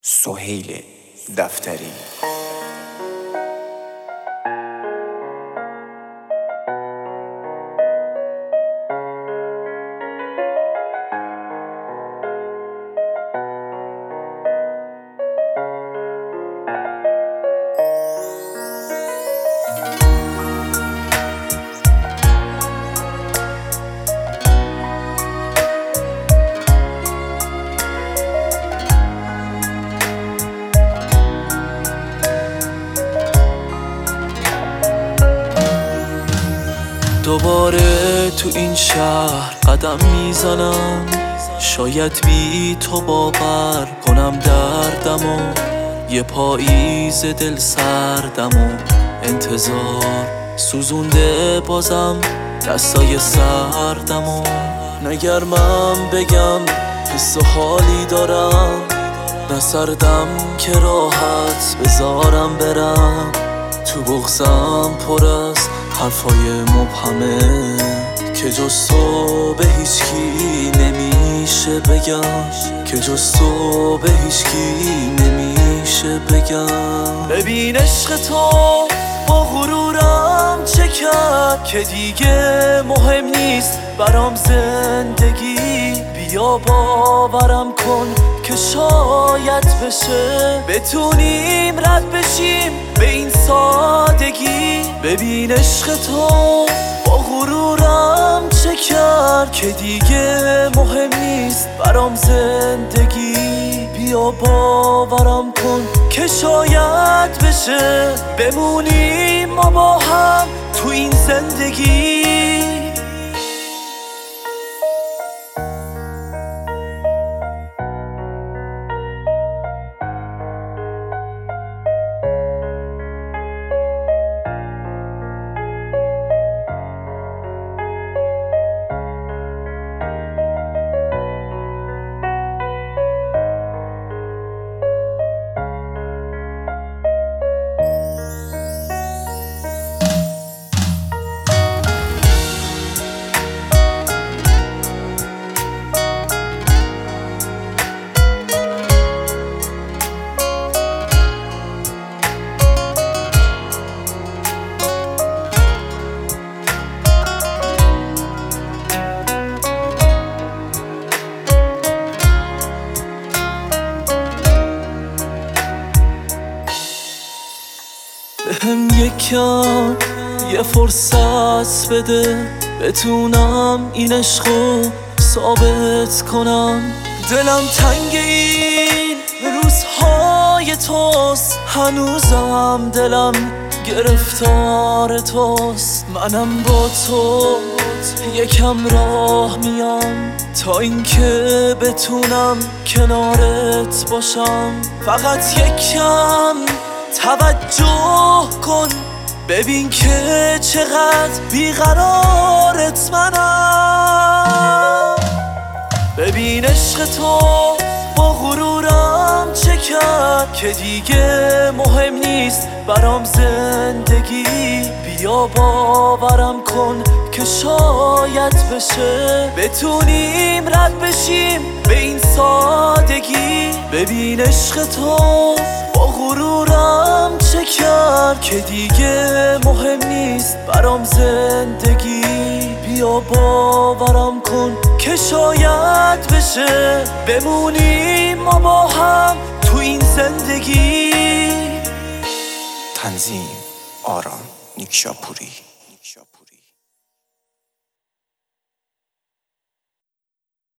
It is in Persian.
سهیل دفتری. دوباره تو این شهر قدم میزنم، شاید بی تو باور کنم دردمو. یه پاییز دل سردمو انتظار سوزونده بازم دستای سردمو. نگرمم بگم حس و حالی دارم، نه سردم که راحت بذارم برم. تو بغزم پر از حرفای مبهمه که جز تو به هیچکی نمیشه بگم، که جز تو به هیچکی نمیشه بگم. ببین عشق تو با غرورم چه کرد که دیگه مهم نیست برام زندگی. بیا باورم کن که شاید بشه بتونیم رد بشیم به این سادگی. ببین عشق تو با غرورم چه کرد که دیگه مهم نیست برام زندگی. بیا باورم کن که شاید بشه بمونیم ما با هم تو این زندگی. بهم یکم یه فرصت بده بتونم این عشقو ثابت کنم. دلم تنگ این روزهای توست، هنوزم دلم گرفتار توست. منم با تو یکم راه میام تا اینکه بتونم کنارت باشم. فقط یکم توجه کن ببین که چقدر بیقرارت منم. ببین عشق تو با غرورم چه کرد که دیگه مهم نیست برام زندگی. بیا باورم کن که شاید بشه بتونیم رد بشیم به این سادگی. ببین عشق تو با غرورم چه کرد که دیگه مهم نیست برام زندگی. بیا باورم کن که شاید بشه بمونیم ما با هم تو این زندگی. تنظیم آرام نیکشاپوری.